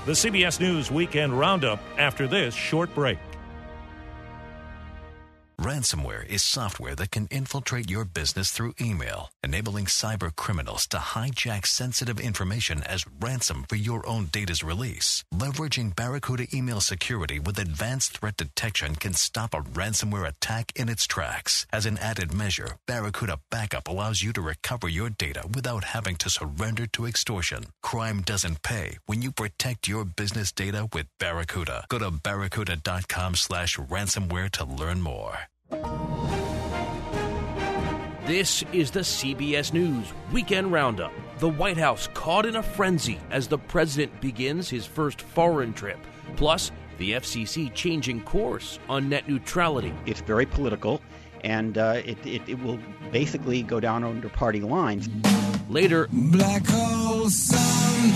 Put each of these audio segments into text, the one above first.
The CBS News Weekend Roundup after this short break. Ransomware is software that can infiltrate your business through email, enabling cyber criminals to hijack sensitive information as ransom for your own data's release. Leveraging Barracuda email security with advanced threat detection can stop a ransomware attack in its tracks. As an added measure, Barracuda Backup allows you to recover your data without having to surrender to extortion. Crime doesn't pay when you protect your business data with Barracuda. Go to barracuda.com/ransomware to learn more. This is the CBS News Weekend Roundup. The White House caught in a frenzy as the president begins his first foreign trip. Plus, the FCC changing course on net neutrality. It's very political, and it will basically go down under party lines. Later, Black hole sun,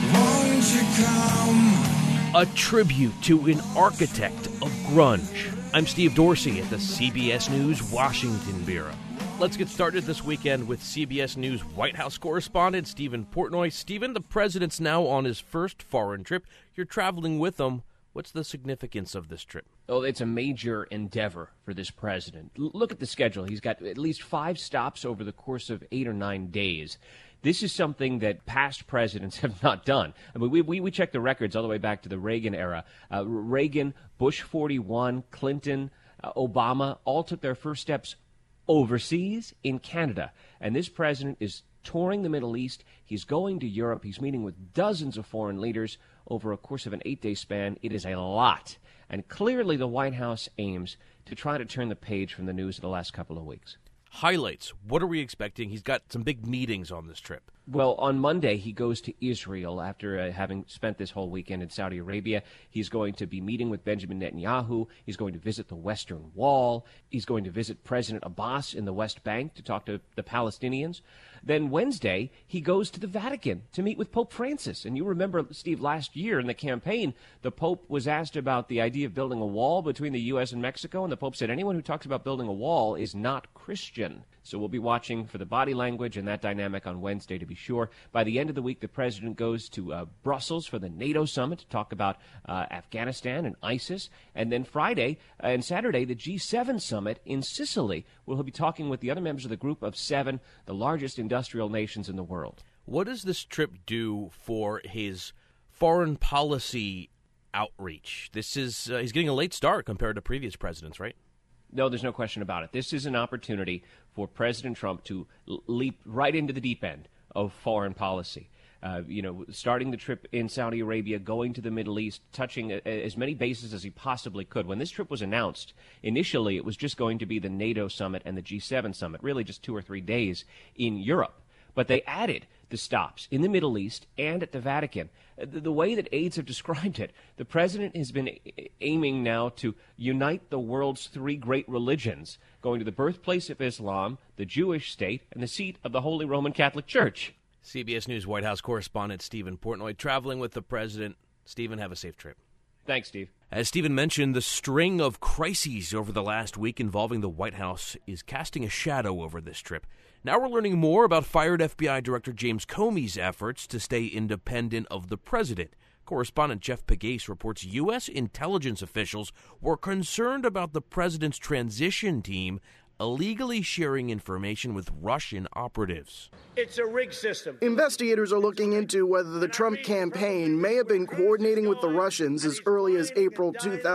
won't you come? A tribute to an architect of grunge. I'm Steve Dorsey at the CBS News Washington Bureau. Let's get started this weekend with CBS News White House correspondent Stephen Portnoy. Stephen, the president's now on his first foreign trip. You're traveling with him. What's the significance of this trip? Oh, it's a major endeavor for this president. Look at the schedule. He's got at least 5 stops over the course of 8 or 9 days. This is something that past presidents have not done. I mean, we checked the records all the way back to the Reagan era. Reagan, Bush 41, Clinton, Obama all took their first steps overseas in Canada. And this president is touring the Middle East. He's going to Europe. He's meeting with dozens of foreign leaders over a course of an 8-day span. It is a lot. And clearly the White House aims to try to turn the page from the news of the last couple of weeks. Highlights. What are we expecting? He's got some big meetings on this trip. Well, on Monday, he goes to Israel after having spent this whole weekend in Saudi Arabia. He's going to be meeting with Benjamin Netanyahu. He's going to visit the Western Wall. He's going to visit President Abbas in the West Bank to talk to the Palestinians. Then Wednesday, he goes to the Vatican to meet with Pope Francis. And you remember, Steve, last year in the campaign, the Pope was asked about the idea of building a wall between the U.S. and Mexico, and the Pope said anyone who talks about building a wall is not Christian. So we'll be watching for the body language and that dynamic on Wednesday to be sure. By the end of the week, the president goes to Brussels for the NATO summit to talk about Afghanistan and ISIS. And then Friday and Saturday, the G7 summit in Sicily, where he'll be talking with the other members of the Group of 7, the largest industrial nations in the world. What does this trip do for his foreign policy outreach? This is he's getting a late start compared to previous presidents, right? No, there's no question about it. This is an opportunity for President Trump to leap right into the deep end of foreign policy. Starting the trip in Saudi Arabia, going to the Middle East, touching as many bases as he possibly could. When this trip was announced, initially it was just going to be the NATO summit and the G7 summit, really just 2 or 3 days in Europe. But they added the stops in the Middle East and at the Vatican. The way that aides have described it, the president has been aiming now to unite the world's 3 great religions, going to the birthplace of Islam, the Jewish state, and the seat of the Holy Roman Catholic Church. CBS News White House correspondent Stephen Portnoy traveling with the president. Stephen, have a safe trip. Thanks, Steve. As Stephen mentioned, the string of crises over the last week involving the White House is casting a shadow over this trip. Now we're learning more about fired FBI Director James Comey's efforts to stay independent of the president. Correspondent Jeff Pegues reports U.S. intelligence officials were concerned about the president's transition team illegally sharing information with Russian operatives. It's a rigged system. Investigators are looking into whether the Trump campaign may have been coordinating with the Russians as early as April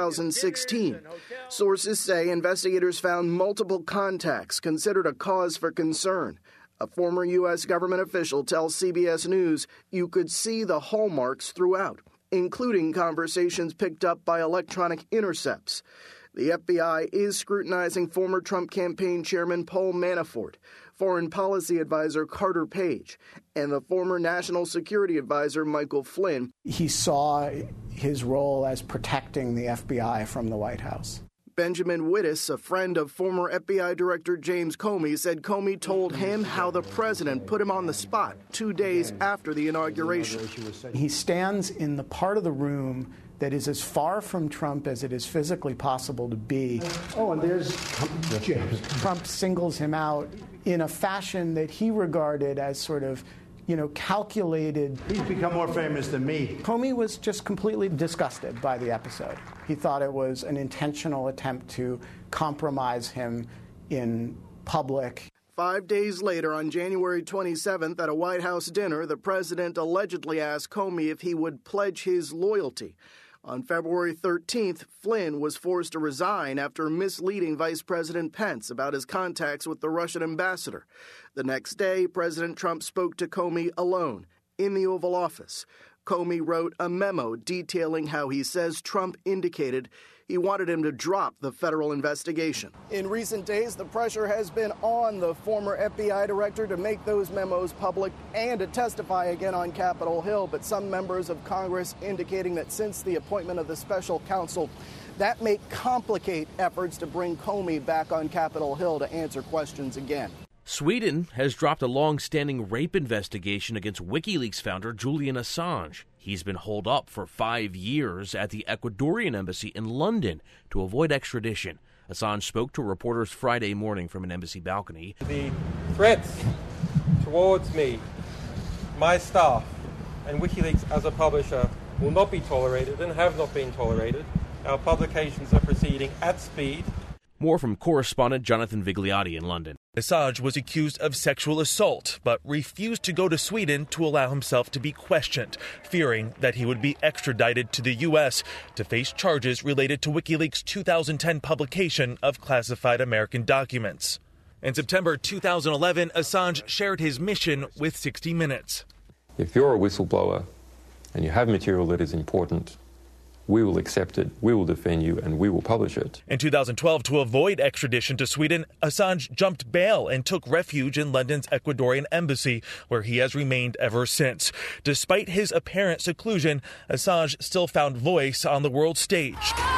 2016. Sources say investigators found multiple contacts considered a cause for concern. A former U.S. government official tells CBS News you could see the hallmarks throughout, including conversations picked up by electronic intercepts. The FBI is scrutinizing former Trump campaign chairman Paul Manafort, foreign policy advisor Carter Page, and the former national security advisor Michael Flynn. He saw his role as protecting the FBI from the White House. Benjamin Wittes, a friend of former FBI Director James Comey, said Comey told him how the president put him on the spot 2 days after the inauguration. He stands in the part of the room that is as far from Trump as it is physically possible to be. Oh, and there's James. Trump singles him out in a fashion that he regarded as sort of calculated. He's become more famous than me. Comey was just completely disgusted by the episode. He thought it was an intentional attempt to compromise him in public. 5 days later, on January 27th, at a White House dinner, the president allegedly asked Comey if he would pledge his loyalty. On February 13th, Flynn was forced to resign after misleading Vice President Pence about his contacts with the Russian ambassador. The next day, President Trump spoke to Comey alone in the Oval Office. Comey wrote a memo detailing how he says Trump indicated he wanted him to drop the federal investigation. In recent days, the pressure has been on the former FBI director to make those memos public and to testify again on Capitol Hill. But some members of Congress indicating that since the appointment of the special counsel, that may complicate efforts to bring Comey back on Capitol Hill to answer questions again. Sweden has dropped a long-standing rape investigation against WikiLeaks founder Julian Assange. He's been holed up for 5 years at the Ecuadorian embassy in London to avoid extradition. Assange spoke to reporters Friday morning from an embassy balcony. The threats towards me, my staff, and WikiLeaks as a publisher will not be tolerated and have not been tolerated. Our publications are proceeding at speed. More from correspondent Jonathan Vigliotti in London. Assange was accused of sexual assault, but refused to go to Sweden to allow himself to be questioned, fearing that he would be extradited to the U.S. to face charges related to WikiLeaks' 2010 publication of classified American documents. In September 2011, Assange shared his mission with 60 Minutes. If you're a whistleblower and you have material that is important, we will accept it, we will defend you, and we will publish it. In 2012, to avoid extradition to Sweden, Assange jumped bail and took refuge in London's Ecuadorian embassy, where he has remained ever since. Despite his apparent seclusion, Assange still found voice on the world stage.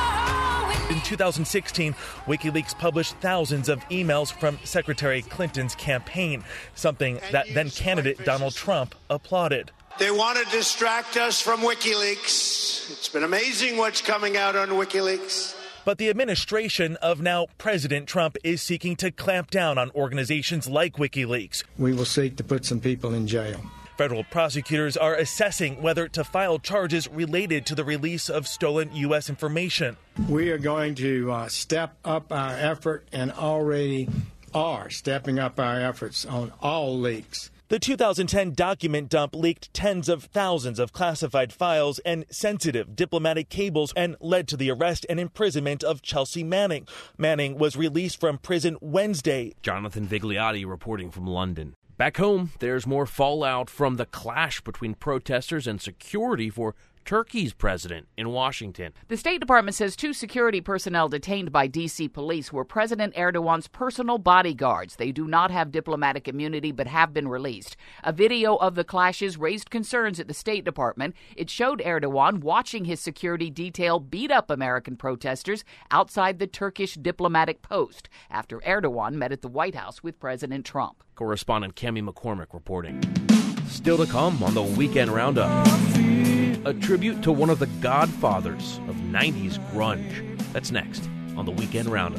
In 2016, WikiLeaks published thousands of emails from Secretary Clinton's campaign, something that then-candidate Donald Trump applauded. They want to distract us from WikiLeaks. It's been amazing what's coming out on WikiLeaks. But the administration of now President Trump is seeking to clamp down on organizations like WikiLeaks. We will seek to put some people in jail. Federal prosecutors are assessing whether to file charges related to the release of stolen U.S. information. We are going to step up our effort and already are stepping up our efforts on all leaks. The 2010 document dump leaked tens of thousands of classified files and sensitive diplomatic cables and led to the arrest and imprisonment of Chelsea Manning. Manning was released from prison Wednesday. Jonathan Vigliotti reporting from London. Back home, there's more fallout from the clash between protesters and security for Turkey's president in Washington. The State Department says 2 security personnel detained by D.C. police were President Erdogan's personal bodyguards. They do not have diplomatic immunity but have been released. A video of the clashes raised concerns at the State Department. It showed Erdogan watching his security detail beat up American protesters outside the Turkish diplomatic post after Erdogan met at the White House with President Trump. Correspondent Cami McCormick reporting. Still to come on the Weekend Roundup. A tribute to one of the godfathers of 90s grunge. That's next on the Weekend Roundup.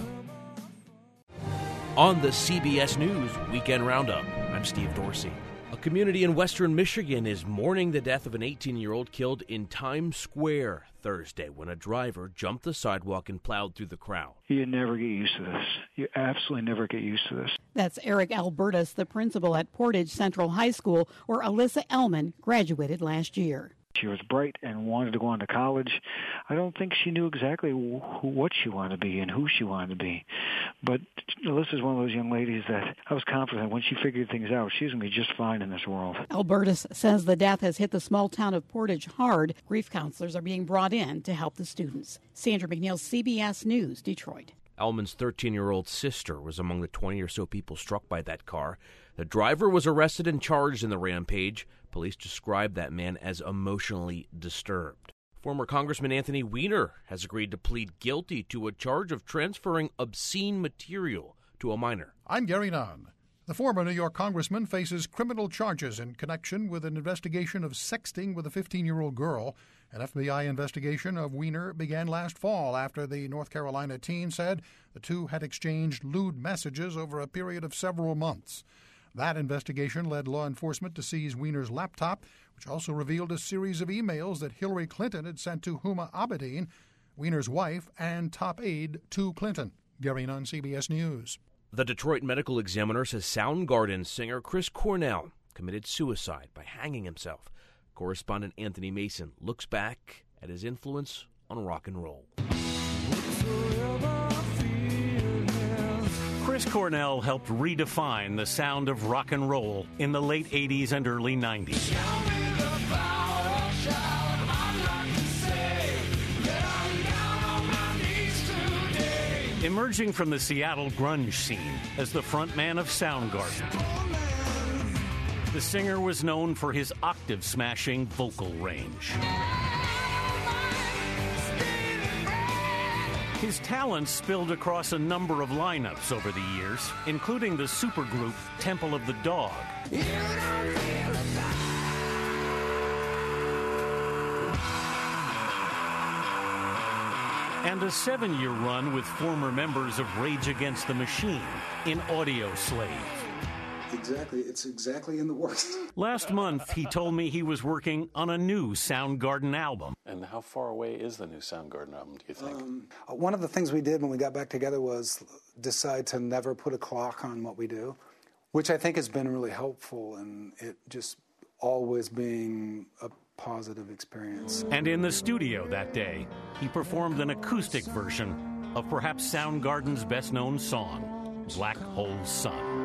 On the CBS News Weekend Roundup, I'm Steve Dorsey. A community in western Michigan is mourning the death of an 18-year-old killed in Times Square Thursday when a driver jumped the sidewalk and plowed through the crowd. You never get used to this. You absolutely never get used to this. That's Eric Albertus, the principal at Portage Central High School, where Alyssa Ellman graduated last year. She was bright and wanted to go on to college. I don't think she knew exactly what she wanted to be and who she wanted to be. But Alyssa's one of those young ladies that I was confident when she figured things out, she's going to be just fine in this world. Albertus says the death has hit the small town of Portage hard. Grief counselors are being brought in to help the students. Sandra McNeil, CBS News, Detroit. Ellman's 13-year-old sister was among the 20 or so people struck by that car. The driver was arrested and charged in the rampage. Police described that man as emotionally disturbed. Former Congressman Anthony Weiner has agreed to plead guilty to a charge of transferring obscene material to a minor. I'm Gary Nunn. The former New York congressman faces criminal charges in connection with an investigation of sexting with a 15-year-old girl. An FBI investigation of Weiner began last fall after the North Carolina teen said the two had exchanged lewd messages over a period of several months. That investigation led law enforcement to seize Weiner's laptop, which also revealed a series of emails that Hillary Clinton had sent to Huma Abedin, Weiner's wife and top aide to Clinton. Gary Nunn, CBS News. The Detroit Medical Examiner says Soundgarden singer Chris Cornell committed suicide by hanging himself. Correspondent Anthony Mason looks back at his influence on rock and roll. Chris Cornell helped redefine the sound of rock and roll in the late 80s and early 90s. Emerging from the Seattle grunge scene as the frontman of Soundgarden, the singer was known for his octave-smashing vocal range. His talents spilled across a number of lineups over the years, including the supergroup Temple of the Dog. And a 7-year run with former members of Rage Against the Machine in Audio Slave. Exactly. It's exactly in the works. Last month, he told me he was working on a new Soundgarden album. And how far away is the new Soundgarden album, do you think? One of the things we did when we got back together was decide to never put a clock on what we do, which I think has been really helpful, and it just always being a positive experience. And in the studio that day, he performed an acoustic version of perhaps Soundgarden's best-known song, Black Hole Sun.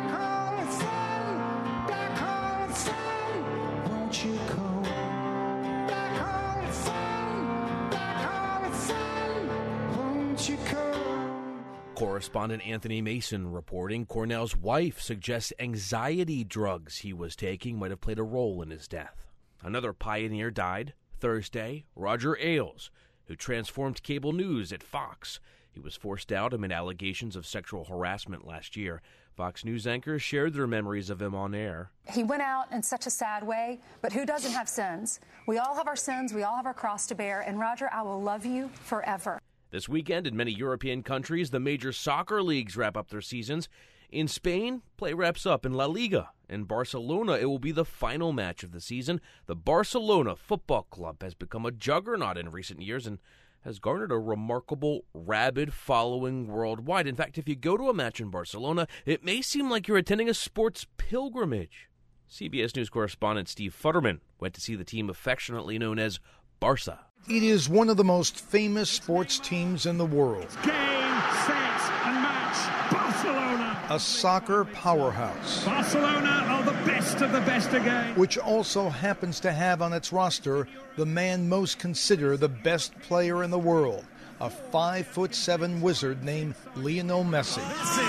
Won't you come back home, son? Back home, son. Won't you come? Correspondent Anthony Mason reporting Cornell's wife suggests anxiety drugs he was taking might have played a role in his death. Another pioneer died Thursday, Roger Ailes, who transformed cable news at Fox. He was forced out amid allegations of sexual harassment last year. Fox News anchors shared their memories of him on air. He went out in such a sad way, but who doesn't have sins? We all have our sins, we all have our cross to bear, and Roger, I will love you forever. This weekend, in many European countries, the major soccer leagues wrap up their seasons. In Spain, play wraps up in La Liga. In Barcelona, it will be the final match of the season. The Barcelona Football Club has become a juggernaut in recent years and has garnered a remarkable, rabid following worldwide. In fact, if you go to a match in Barcelona, it may seem like you're attending a sports pilgrimage. CBS News correspondent Steve Futterman went to see the team affectionately known as Barca. It is one of the most famous sports teams in the world. Game, set, and match. Barcelona. A soccer powerhouse. Barcelona are the best of the best again. Which also happens to have on its roster the man most considered the best player in the world, a 5'7" wizard named Lionel Messi.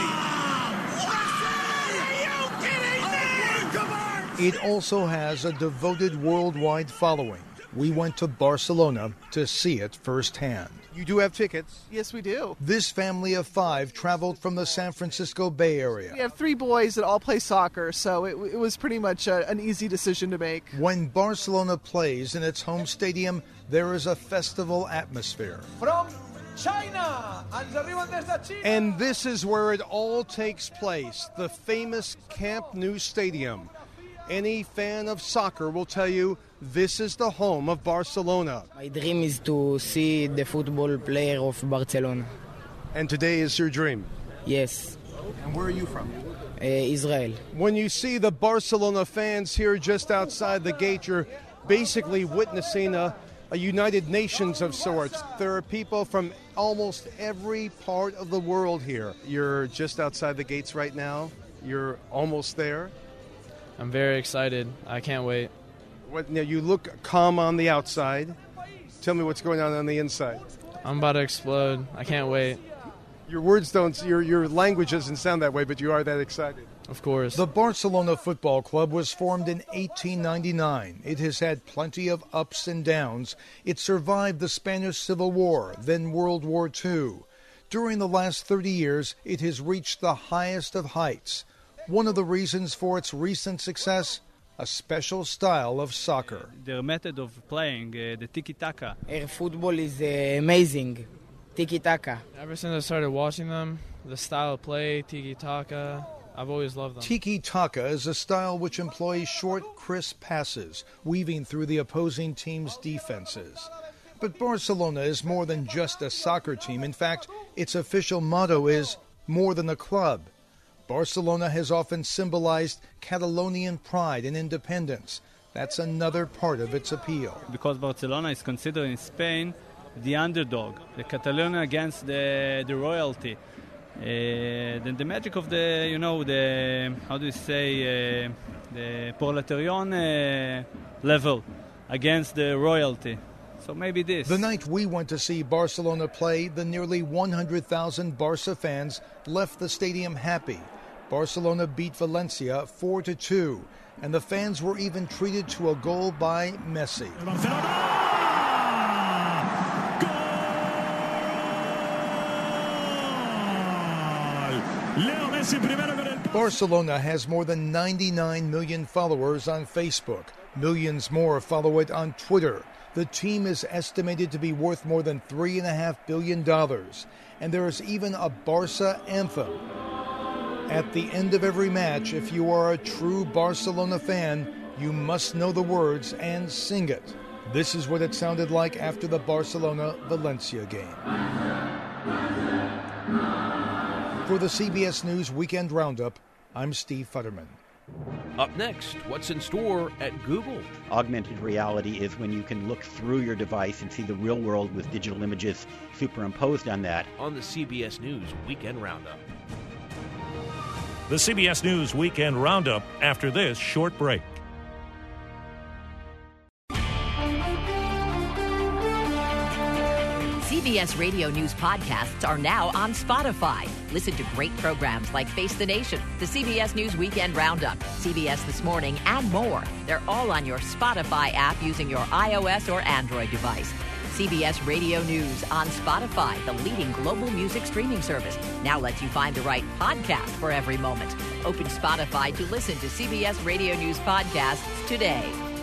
It also has a devoted worldwide following. We went to Barcelona to see it firsthand. You do have tickets? Yes, we do. This family of 5 traveled from the San Francisco Bay Area. We have 3 boys that all play soccer, so it was pretty much an easy decision to make. When Barcelona plays in its home stadium, there is a festival atmosphere. From China. And this is where it all takes place, the famous Camp Nou Stadium. Any fan of soccer will tell you this is the home of Barcelona. My dream is to see the football player of Barcelona. And today is your dream? Yes. And where are you from? Israel. When you see the Barcelona fans here just outside the gate, you're basically witnessing a United Nations of sorts. There are people from almost every part of the world here. You're just outside the gates right now. You're almost there. I'm very excited. I can't wait. Now you look calm on the outside. Tell me what's going on the inside. I'm about to explode. I can't wait. Your words don't, your language doesn't sound that way, but you are that excited. Of course. The Barcelona Football Club was formed in 1899. It has had plenty of ups and downs. It survived the Spanish Civil War, then World War II. During the last 30 years, it has reached the highest of heights. One of the reasons for its recent success, a special style of soccer. Their method of playing, the tiki-taka. Air football is amazing. Tiki-taka. Ever since I started watching them, the style of play, tiki-taka, I've always loved them. Tiki-taka is a style which employs short, crisp passes, weaving through the opposing team's defenses. But Barcelona is more than just a soccer team. In fact, its official motto is more than a club. Barcelona has often symbolized Catalonian pride and independence. That's another part of its appeal. Because Barcelona is considered in Spain the underdog, the Catalonia against the royalty. The magic of the proletarian level against the royalty. So maybe this. The night we went to see Barcelona play, the nearly 100,000 Barca fans left the stadium happy. Barcelona beat Valencia 4-2, and the fans were even treated to a goal by Messi. Barcelona has more than 99 million followers on Facebook. Millions more follow it on Twitter. The team is estimated to be worth more than $3.5 billion. And there is even a Barca anthem. At the end of every match, if you are a true Barcelona fan, you must know the words and sing it. This is what it sounded like after the Barcelona-Valencia game. For the CBS News Weekend Roundup, I'm Steve Futterman. Up next, what's in store at Google? Augmented reality is when you can look through your device and see the real world with digital images superimposed on that. On the CBS News Weekend Roundup. The CBS News Weekend Roundup after this short break. CBS Radio News podcasts are now on Spotify. Listen to great programs like Face the Nation, the CBS News Weekend Roundup, CBS This Morning, and more. They're all on your Spotify app using your iOS or Android device. CBS Radio News on Spotify, the leading global music streaming service, now lets you find the right podcast for every moment. Open Spotify to listen to CBS Radio News podcasts today.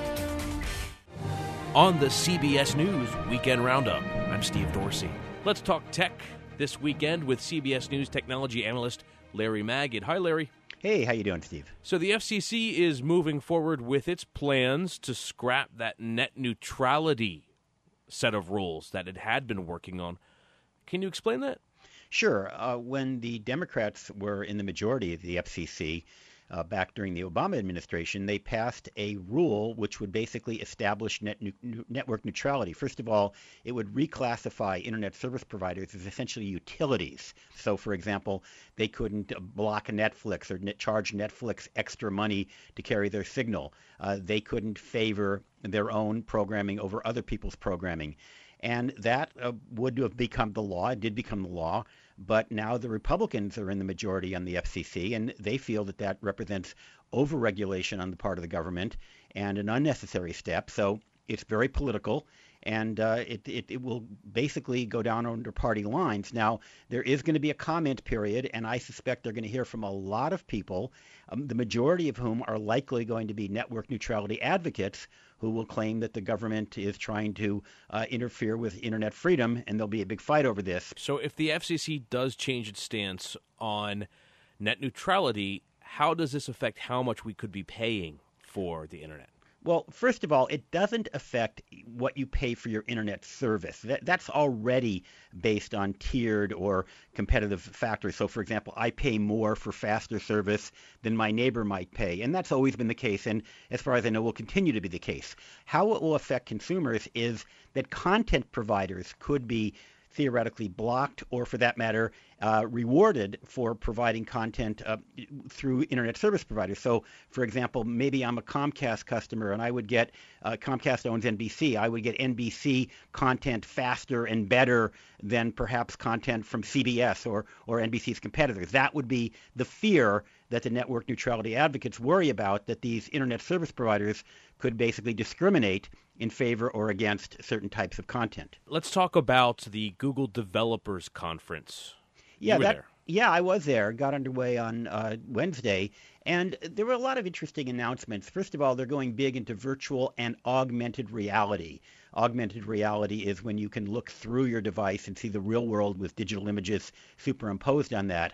On the CBS News Weekend Roundup, I'm Steve Dorsey. Let's talk tech this weekend with CBS News technology analyst Larry Magid. Hi, Larry. Hey, how you doing, Steve? So the FCC is moving forward with its plans to scrap that net neutrality set of rules that it had been working on. Can you explain that? Sure. When the Democrats were in the majority of the FCC back during the Obama administration, they passed a rule which would basically establish network neutrality. First of all, it would reclassify internet service providers as essentially utilities. So, for example, they couldn't block Netflix or charge Netflix extra money to carry their signal. They couldn't favor their own programming over other people's programming. And that would have become the law. It did become the law. But now the Republicans are in the majority on the FCC, and they feel that that represents overregulation on the part of the government and an unnecessary step. So it's very political, and it will basically go down under party lines. Now, there is going to be a comment period, and I suspect they're going to hear from a lot of people, the majority of whom are likely going to be network neutrality advocates who will claim that the government is trying to interfere with internet freedom, and there'll be a big fight over this. So if the FCC does change its stance on net neutrality, how does this affect how much we could be paying for the internet? Well, first of all, it doesn't affect what you pay for your internet service. That's already based on tiered or competitive factors. So, for example, I pay more for faster service than my neighbor might pay, and that's always been the case, and as far as I know, will continue to be the case. How it will affect consumers is that content providers could be theoretically blocked or, for that matter, rewarded for providing content through internet service providers. So, for example, maybe I'm a Comcast customer and I would get, Comcast owns NBC, I would get NBC content faster and better than perhaps content from CBS or NBC's competitors. That would be the fear that the network neutrality advocates worry about, that these internet service providers could basically discriminate in favor or against certain types of content. Let's talk about the Google Developers Conference. Yeah, I was there. Got underway on Wednesday, and there were a lot of interesting announcements. First of all, they're going big into virtual and augmented reality. Augmented reality is when you can look through your device and see the real world with digital images superimposed on that.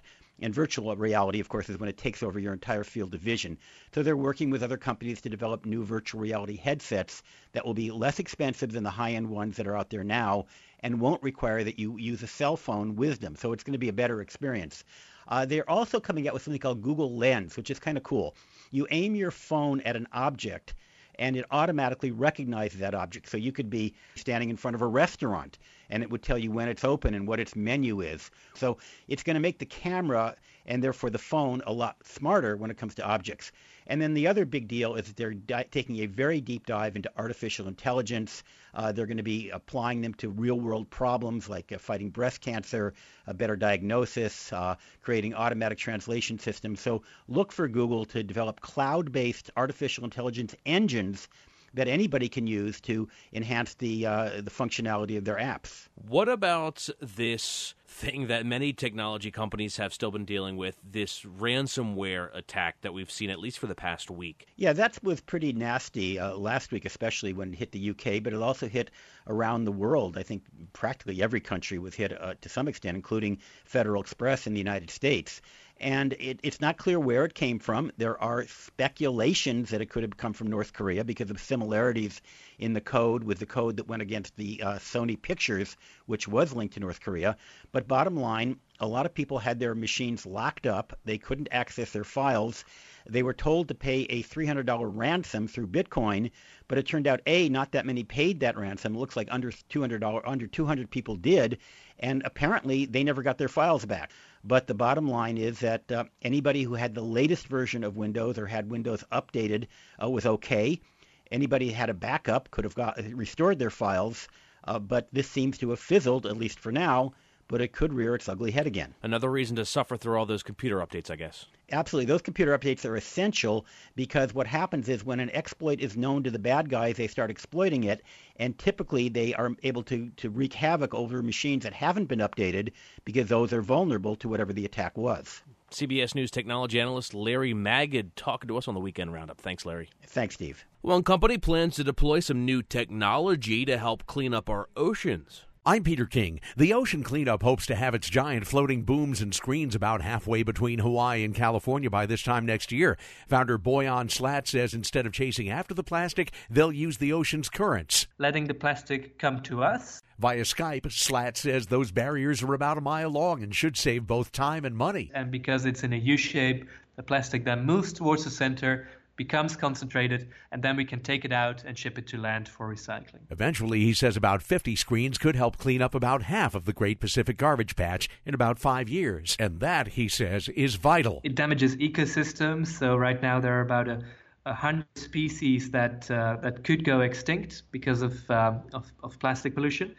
And virtual reality, of course, is when it takes over your entire field of vision. So they're working with other companies to develop new virtual reality headsets that will be less expensive than the high-end ones that are out there now and won't require that you use a cell phone with them. So it's going to be a better experience. They're also coming out with something called Google Lens, which is kind of cool. You aim your phone at an object, and it automatically recognizes that object. So you could be standing in front of a restaurant, and it would tell you when it's open and what its menu is. So it's going to make the camera and therefore the phone a lot smarter when it comes to objects. And then the other big deal is that they're taking a very deep dive into artificial intelligence. They're going to be applying them to real-world problems like fighting breast cancer, a better diagnosis, creating automatic translation systems. So look for Google to develop cloud-based artificial intelligence engines that anybody can use to enhance the functionality of their apps. What about this thing that many technology companies have still been dealing with, this ransomware attack that we've seen at least for the past week? Yeah, that was pretty nasty last week, especially when it hit the UK, but it also hit around the world. I think practically every country was hit to some extent, including Federal Express in the United States. And it's not clear where it came from. There are speculations that it could have come from North Korea because of similarities in the code with the code that went against the Sony Pictures, which was linked to North Korea. But bottom line, a lot of people had their machines locked up. They couldn't access their files. They were told to pay a $300 ransom through Bitcoin, but it turned out, not that many paid that ransom. It looks like under 200 people did, and apparently they never got their files back. But the bottom line is that anybody who had the latest version of Windows or had Windows updated was okay. Anybody who had a backup could have restored their files, but this seems to have fizzled, at least for now, but it could rear its ugly head again. Another reason to suffer through all those computer updates, I guess. Absolutely. Those computer updates are essential because what happens is when an exploit is known to the bad guys, they start exploiting it, and typically they are able to wreak havoc over machines that haven't been updated because those are vulnerable to whatever the attack was. CBS News technology analyst Larry Magid talking to us on the Weekend Roundup. Thanks, Larry. Thanks, Steve. One company plans to deploy some new technology to help clean up our oceans. I'm Peter King. The Ocean Cleanup hopes to have its giant floating booms and screens about halfway between Hawaii and California by this time next year. Founder Boyan Slat says instead of chasing after the plastic, they'll use the ocean's currents. Letting the plastic come to us. Via Skype, Slat says those barriers are about a mile long and should save both time and money. And because it's in a U-shape, the plastic then moves towards the center, becomes concentrated, and then we can take it out and ship it to land for recycling. Eventually, he says about 50 screens could help clean up about half of the Great Pacific Garbage Patch in about 5 years. And that, he says, is vital. It damages ecosystems. So right now there are about 100 species that could go extinct because of plastic pollution.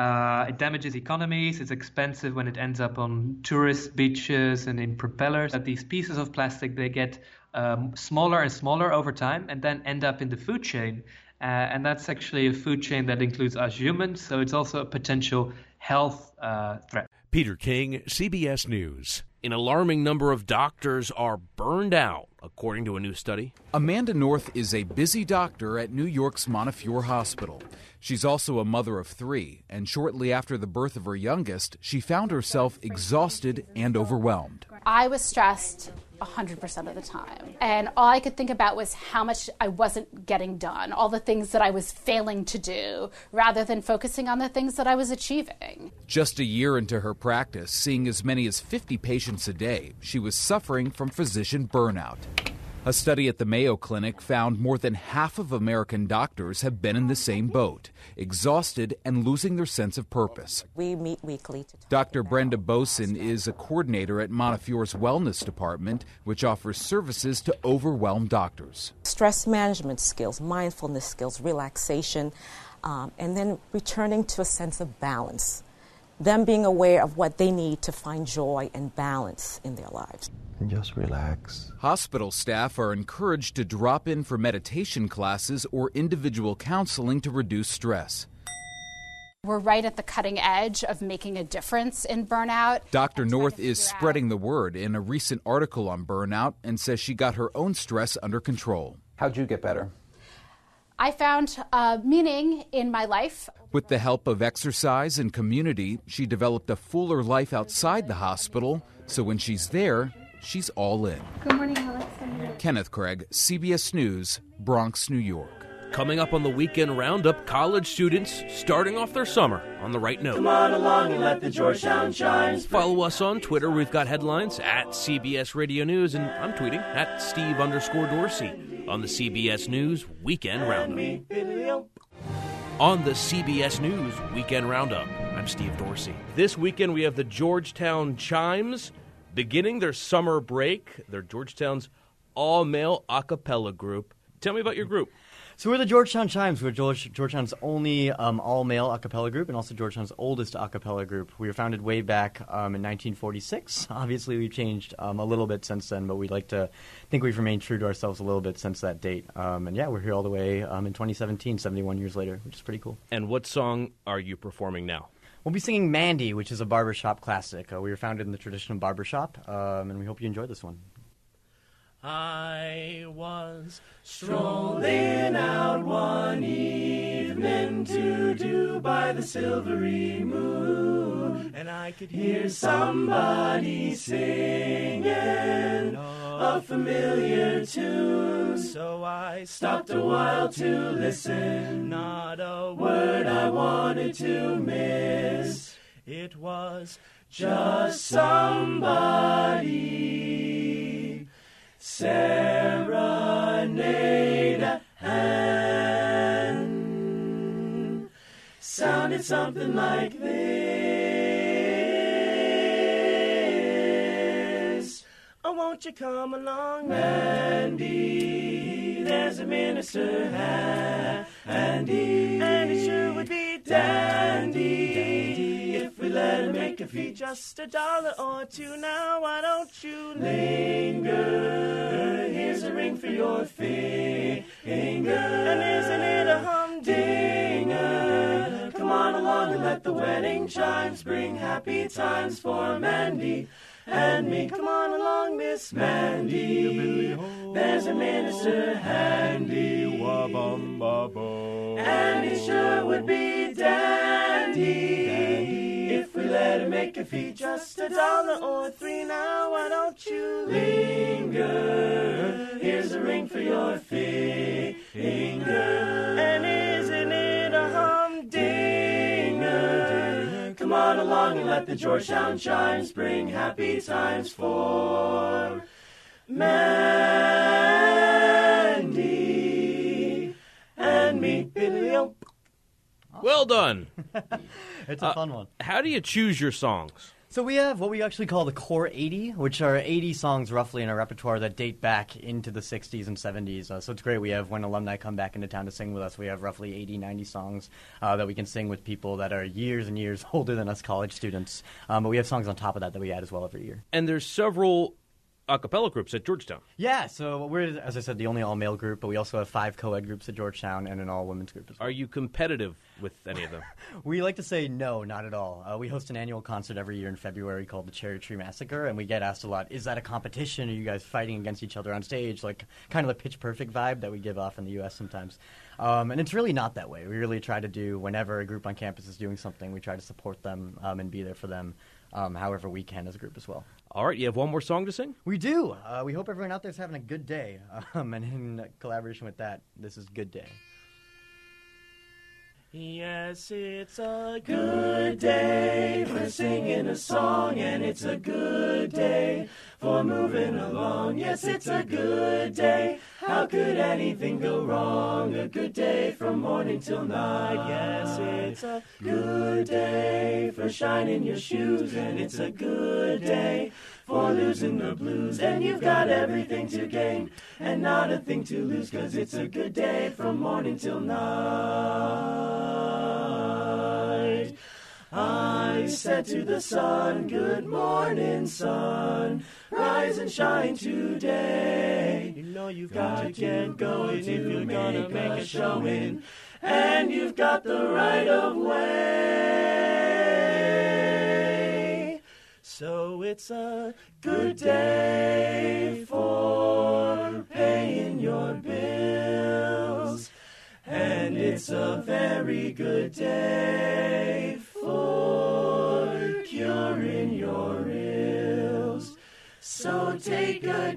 It damages economies. It's expensive when it ends up on tourist beaches and in propellers. That these pieces of plastic, they get smaller and smaller over time and then end up in the food chain. And that's actually a food chain that includes us humans. So it's also a potential health threat. Peter King, CBS News. An alarming number of doctors are burned out, according to a new study. Amanda North is a busy doctor at New York's Montefiore Hospital. She's also a mother of 3, and shortly after the birth of her youngest, she found herself exhausted and overwhelmed. I was stressed 100% of the time. And all I could think about was how much I wasn't getting done, all the things that I was failing to do, rather than focusing on the things that I was achieving. Just a year into her practice, seeing as many as 50 patients a day, she was suffering from physician burnout. A study at the Mayo Clinic found more than half of American doctors have been in the same boat, exhausted and losing their sense of purpose. We meet weekly. Dr. Brenda Boson is a coordinator at Montefiore's Wellness Department, which offers services to overwhelmed doctors. Stress management skills, mindfulness skills, relaxation, and then returning to a sense of balance. Them being aware of what they need to find joy and balance in their lives. And just relax. Hospital staff are encouraged to drop in for meditation classes or individual counseling to reduce stress. We're right at the cutting edge of making a difference in burnout. Dr. North is spreading the word in a recent article on burnout and says she got her own stress under control. How'd you get better? I found meaning in my life. With the help of exercise and community, she developed a fuller life outside the hospital, so when she's there, she's all in. Good morning, Alex. Kenneth Craig, CBS News, Bronx, New York. Coming up on the Weekend Roundup, college students starting off their summer on the right note. Come on along and let the Georgetown chimes. Follow us on Twitter. We've got headlines at CBS Radio News, and I'm tweeting at Steve_Dorsey on the CBS News Weekend Roundup. On the CBS News Weekend Roundup, I'm Steve Dorsey. This weekend we have the Georgetown Chimes beginning their summer break. They're Georgetown's all-male a cappella group. Tell me about your group. So we're the Georgetown Chimes. We're Georgetown's only all-male a cappella group and also Georgetown's oldest a cappella group. We were founded way back in 1946. Obviously, we've changed a little bit since then, but we'd like to think we've remained true to ourselves a little bit since that date. And yeah, we're here all the way in 2017, 71 years later, which is pretty cool. And what song are you performing now? We'll be singing Mandy, which is a barbershop classic. We were founded in the tradition of barbershop, and we hope you enjoy this one. I was strolling out one evening to do by the silvery moon, and I could hear somebody singing a familiar tune. So I stopped a while to listen, not a word I wanted to miss. It was just somebody serenade and sounded something like this. Oh, won't you come along, Mandy? There's a minister handy, and it sure would be dandy if we let him make a fee just $1 or $2. Now, why don't you linger? Here's a ring for your finger, and isn't it a humdinger? Come on along and let the wedding chimes bring happy times for Mandy and me. Come on along, Miss Mandy. There's a minister handy, and it sure would be dandy if we let him make a fee just $1 or $3. Now, why don't you linger? Here's a ring for your finger, and isn't it a humdinger? Come on along and let the Georgetown Chimes bring happy times for Mandy and me. Well done. It's a fun one. How do you choose your songs? So we have what we actually call the Core 80, which are 80 songs roughly in our repertoire that date back into the 60s and 70s. So it's great. We have when alumni come back into town to sing with us, we have roughly 80, 90 songs that we can sing with people that are years and years older than us college students. But we have songs on top of that we add as well every year. And there's several a cappella groups at Georgetown. Yeah, so we're, as I said, the only all-male group, but we also have 5 co-ed groups at Georgetown and an all-women's group as well. Are you competitive with any of them? We like to say no, not at all. We host an annual concert every year in February called the Cherry Tree Massacre, and we get asked a lot, is that a competition? Are you guys fighting against each other on stage? Like kind of the Pitch Perfect vibe that we give off in the U.S. sometimes. And it's really not that way. We really try to do, whenever a group on campus is doing something, we try to support them and be there for them however we can as a group as well. All right, you have one more song to sing? We do. We hope everyone out there is having a good day. And in collaboration with that, this is Good Day. Yes, it's a good day for singing a song, and it's a good day for moving along. Yes, it's a good day. How could anything go wrong? A good day from morning till night. Yes, it's a good day for shining your shoes, and it's a good day for losing the blues. And you've got everything to gain and not a thing to lose, 'cause it's a good day from morning till night. I said to the sun, good morning, sun, rise and shine today. You know you've got to get going if you're gonna make a showing, and you've got the right of way. So it's a good day for paying your bills it's a very good day for curing your ills. So take a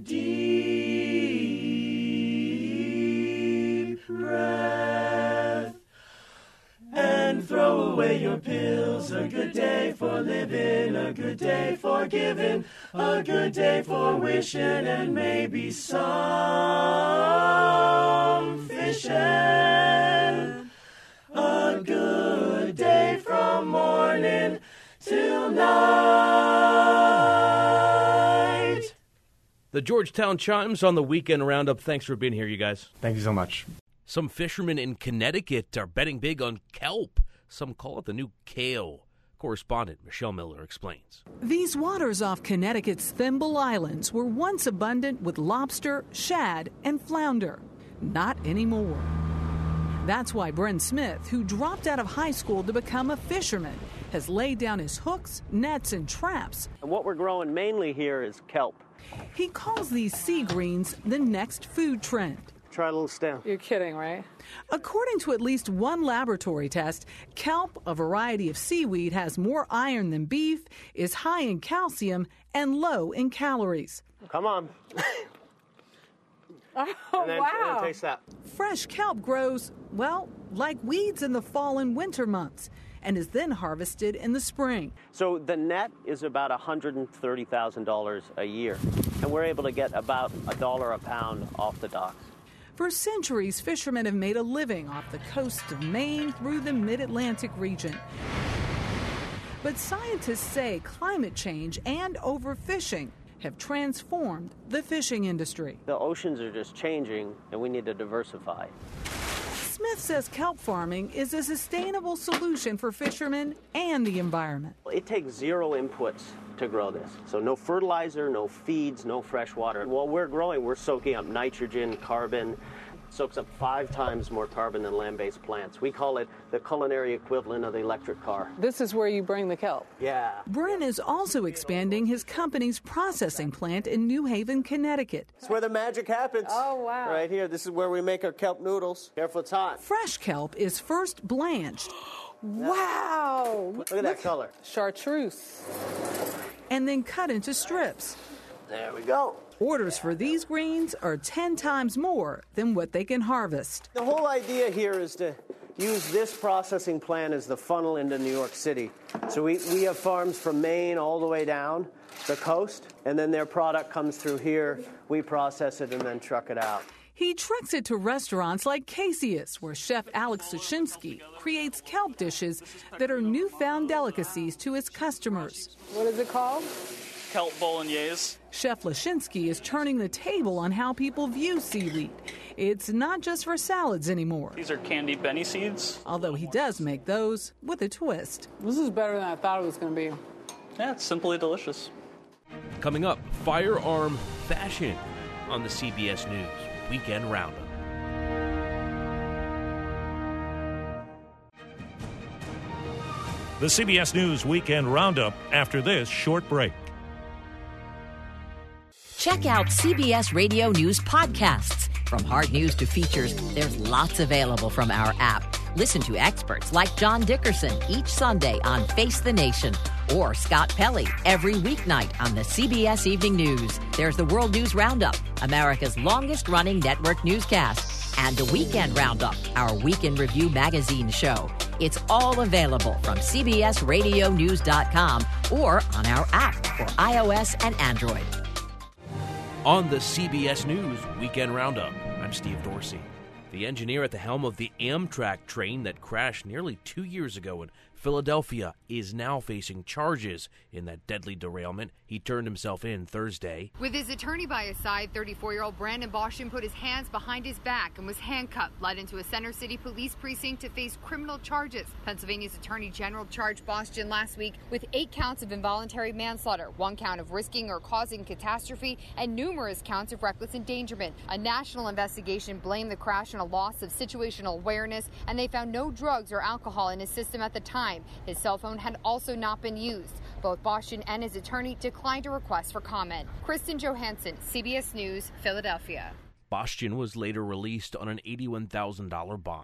deep breath and throw away your pills. A good day for living, a good day for giving, a good day for wishing, and maybe some fishing. A good day from morning till night. The Georgetown Chimes on the Weekend Roundup. Thanks for being here, you guys. Thank you so much. Some fishermen in Connecticut are betting big on kelp. Some call it the new kale. Correspondent Michelle Miller explains. These waters off Connecticut's Thimble Islands were once abundant with lobster, shad, and flounder. Not anymore. That's why Bryn Smith, who dropped out of high school to become a fisherman, has laid down his hooks, nets, and traps. And what we're growing mainly here is kelp. He calls these sea greens the next food trend. Try a little stem. You're kidding, right? According to at least one laboratory test, kelp, a variety of seaweed, has more iron than beef, is high in calcium, and low in calories. Come on. Oh, and then taste that. Fresh kelp grows, well, like weeds in the fall and winter months, and is then harvested in the spring. So the net is about $130,000 a year, and we're able to get about $1 a pound off the docks. For centuries, fishermen have made a living off the coast of Maine through the mid-Atlantic region. But scientists say climate change and overfishing have transformed the fishing industry. The oceans are just changing, and we need to diversify. Smith says kelp farming is a sustainable solution for fishermen and the environment. It takes zero inputs to grow this. So no fertilizer, no feeds, no fresh water. While we're growing, we're soaking up nitrogen, carbon. Soaks up 5 times more carbon than land-based plants. We call it the culinary equivalent of the electric car. This is where you bring the kelp. Yeah. Bryn is also expanding his company's processing plant in New Haven, Connecticut. It's where the magic happens. Oh, wow. Right here. This is where we make our kelp noodles. Careful, it's hot. Fresh kelp is first blanched. Wow! Look at that color. Chartreuse. And then cut into strips. There we go. Orders for these greens are 10 times more than what they can harvest. The whole idea here is to use this processing plant as the funnel into New York City. So we have farms from Maine all the way down the coast, and then their product comes through here. We process it and then truck it out. He trucks it to restaurants like Casey's, where Chef Alex Sushinsky creates kelp dishes that are newfound delicacies to his customers. What is it called? Kelp bolognese. Chef Lashinsky is turning the table on how people view seaweed. It's not just for salads anymore. These are candied Benny seeds. Although he does make those with a twist. This is better than I thought it was going to be. Yeah, it's simply delicious. Coming up, firearm fashion on the CBS News Weekend Roundup. The CBS News Weekend Roundup after this short break. Check out CBS Radio News podcasts. From hard news to features, there's lots available from our app. Listen to experts like John Dickerson each Sunday on Face the Nation, or Scott Pelley every weeknight on the CBS Evening News. There's the World News Roundup, America's longest-running network newscast, and the Weekend Roundup, our Week in Review magazine show. It's all available from CBSRadioNews.com or on our app for iOS and Android. On the CBS News Weekend Roundup, I'm Steve Dorsey. The engineer at the helm of the Amtrak train that crashed nearly 2 years ago in Philadelphia is now facing charges in that deadly derailment. He turned himself in Thursday. With his attorney by his side, 34-year-old Brandon Bostian put his hands behind his back and was handcuffed, led into a Center City police precinct to face criminal charges. Pennsylvania's Attorney General charged Bostian last week with 8 counts of involuntary manslaughter, 1 count of risking or causing catastrophe, and numerous counts of reckless endangerment. A national investigation blamed the crash on a loss of situational awareness, and they found no drugs or alcohol in his system at the time. His cell phone had also not been used. Both Bostian and his attorney declined a request for comment. Kristen Johansson, CBS News, Philadelphia. Bostian was later released on an $81,000 bond.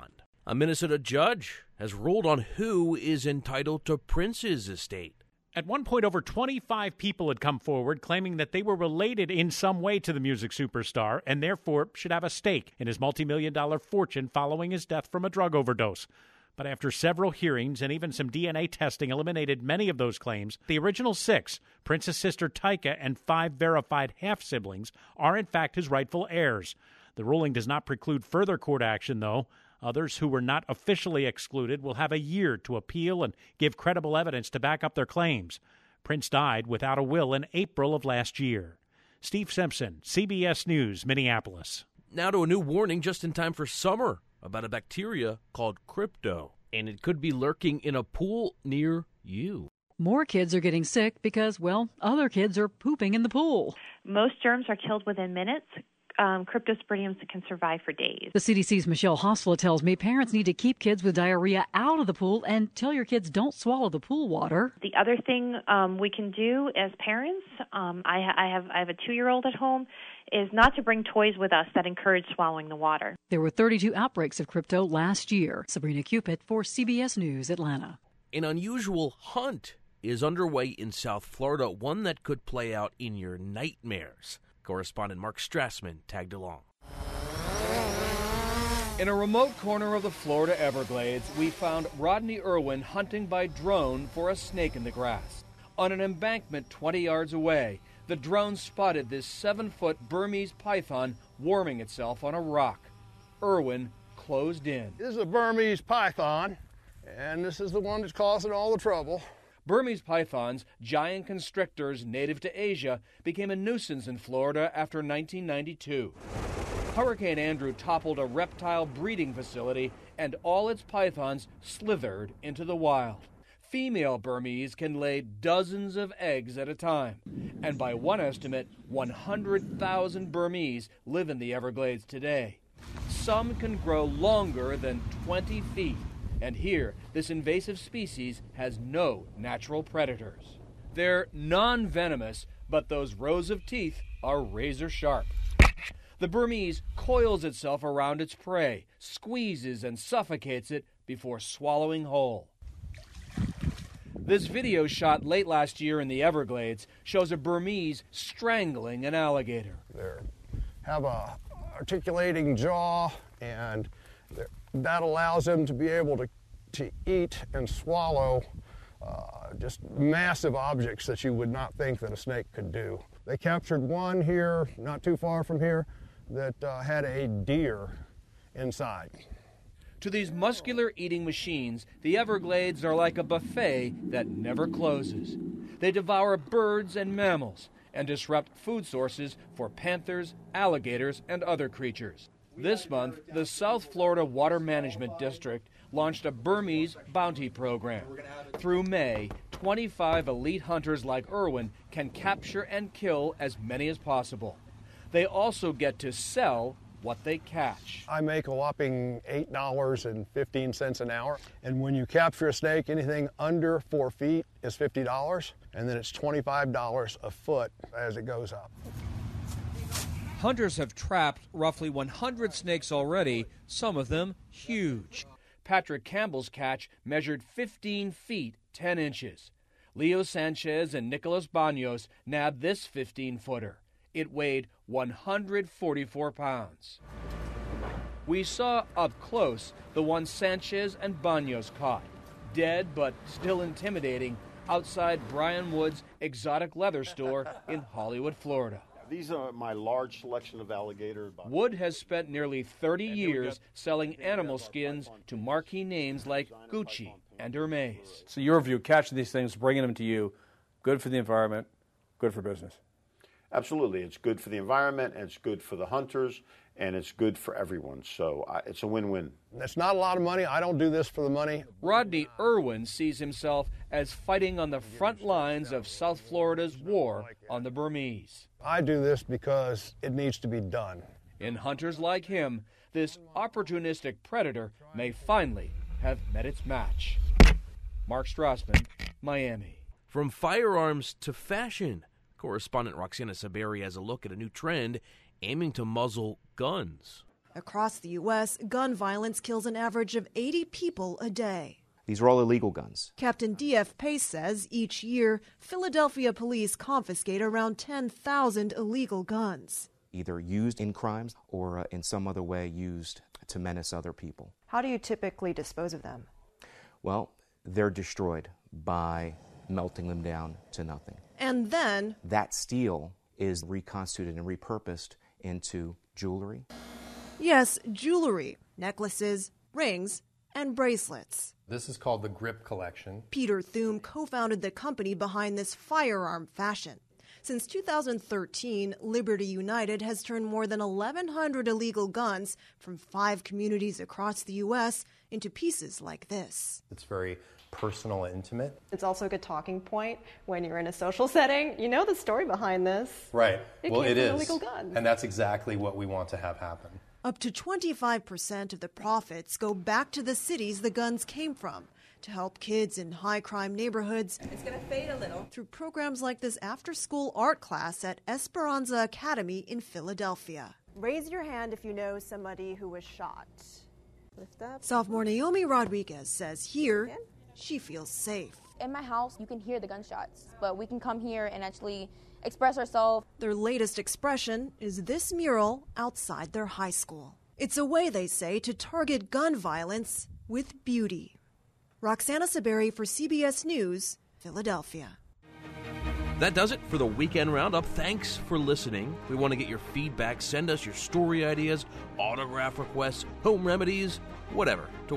A Minnesota judge has ruled on who is entitled to Prince's estate. At one point, over 25 people had come forward claiming that they were related in some way to the music superstar and therefore should have a stake in his multi-million-dollar fortune following his death from a drug overdose. But after several hearings and even some DNA testing eliminated many of those claims, the original 6, Prince's sister Tyka and 5 verified half-siblings, are in fact his rightful heirs. The ruling does not preclude further court action, though. Others who were not officially excluded will have a year to appeal and give credible evidence to back up their claims. Prince died without a will in April of last year. Steve Simpson, CBS News, Minneapolis. Now to a new warning just in time for summer about a bacteria called crypto, and it could be lurking in a pool near you. More kids are getting sick because, well, other kids are pooping in the pool. Most germs are killed within minutes. Cryptosporidiums can survive for days. The CDC's Michelle Hosfla tells me parents need to keep kids with diarrhea out of the pool and tell your kids don't swallow the pool water. The other thing we can do as parents, I have a 2-year-old at home, is not to bring toys with us that encourage swallowing the water. There were 32 outbreaks of crypto last year. Sabrina Cupid for CBS News, Atlanta. An unusual hunt is underway in South Florida, one that could play out in your nightmares. Correspondent Mark Strassman tagged along. In a remote corner of the Florida Everglades, we found Rodney Irwin hunting by drone for a snake in the grass. On an embankment 20 yards away, the drone spotted this 7-foot Burmese python warming itself on a rock. Irwin closed in. This is a Burmese python, and this is the one that's causing all the trouble. Burmese pythons, giant constrictors native to Asia, became a nuisance in Florida after 1992. Hurricane Andrew toppled a reptile breeding facility, and all its pythons slithered into the wild. Female Burmese can lay dozens of eggs at a time, and by one estimate, 100,000 Burmese live in the Everglades today. Some can grow longer than 20 feet. And here, this invasive species has no natural predators. They're non-venomous, but those rows of teeth are razor sharp. The Burmese coils itself around its prey, squeezes and suffocates it before swallowing whole. This video shot late last year in the Everglades shows a Burmese strangling an alligator. They have a articulating jaw, and that allows them to be able to eat and swallow just massive objects that you would not think that a snake could do. They captured one here, not too far from here, that had a deer inside. To these muscular eating machines, the Everglades are like a buffet that never closes. They devour birds and mammals and disrupt food sources for panthers, alligators, and other creatures. This month, the South Florida Water Management District launched a Burmese bounty program. Through May, 25 elite hunters like Irwin can capture and kill as many as possible. They also get to sell what they catch. I make a whopping $8.15 an hour. And when you capture a snake, anything under 4 feet is $50, and then it's $25 a foot as it goes up. Hunters have trapped roughly 100 snakes already, some of them huge. Patrick Campbell's catch measured 15 feet 10 inches. Leo Sanchez and Nicolas Banos nabbed this 15-footer. It weighed 144 pounds. We saw up close the one Sanchez and Banos caught, dead but still intimidating, outside Brian Wood's exotic leather store in Hollywood, Florida. These are my large selection of alligator. Wood has spent nearly 30 years selling animal skins to marquee names like Gucci and Hermes. So your view, catching these things, bringing them to you, good for the environment, good for business? Absolutely. It's good for the environment, and it's good for the hunters, and it's good for everyone. So it's a win-win. It's not a lot of money. I don't do this for the money. Rodney Irwin sees himself as fighting on the front lines of South Florida's war on the Burmese. I do this because it needs to be done. In hunters like him, this opportunistic predator may finally have met its match. Mark Strassman, Miami. From firearms to fashion, correspondent Roxana Saberi has a look at a new trend aiming to muzzle guns. Across the U.S., gun violence kills an average of 80 people a day. These are all illegal guns. Captain D.F. Pace says each year, Philadelphia police confiscate around 10,000 illegal guns. Either used in crimes or in some other way used to menace other people. How do you typically dispose of them? Well, they're destroyed by melting them down to nothing. And then that steel is reconstituted and repurposed into jewelry. Yes, jewelry, necklaces, rings, and bracelets. This is called the Grip Collection. Peter Thum co-founded the company behind this firearm fashion. Since 2013, Liberty United has turned more than 1,100 illegal guns from 5 communities across the U.S. into pieces like this. It's very personal and intimate. It's also a good talking point when you're in a social setting. You know the story behind this. Right. Well, it is. Illegal guns. And that's exactly what we want to have happen. Up to 25% of the profits go back to the cities the guns came from to help kids in high-crime neighborhoods. It's going to fade a little. Through programs like this after-school art class at Esperanza Academy in Philadelphia. Raise your hand if you know somebody who was shot. Lift up. Sophomore Naomi Rodriguez says here she feels safe. In my house, you can hear the gunshots, but we can come here and actually express ourselves. Their latest expression is this mural outside their high school. It's a way, they say, to target gun violence with beauty. Roxana Saberi for CBS News, Philadelphia. That does it for the Weekend Roundup. Thanks for listening. We want to get your feedback. Send us your story ideas, autograph requests, home remedies, whatever, to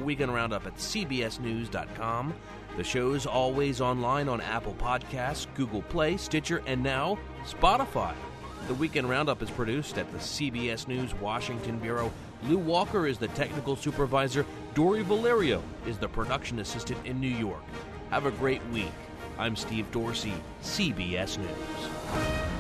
weekendroundup@cbsnews.com. The show's always online on Apple Podcasts, Google Play, Stitcher, and now Spotify. The Weekend Roundup is produced at the CBS News Washington Bureau. Lou Walker is the technical supervisor. Dory Valerio is the production assistant in New York. Have a great week. I'm Steve Dorsey, CBS News.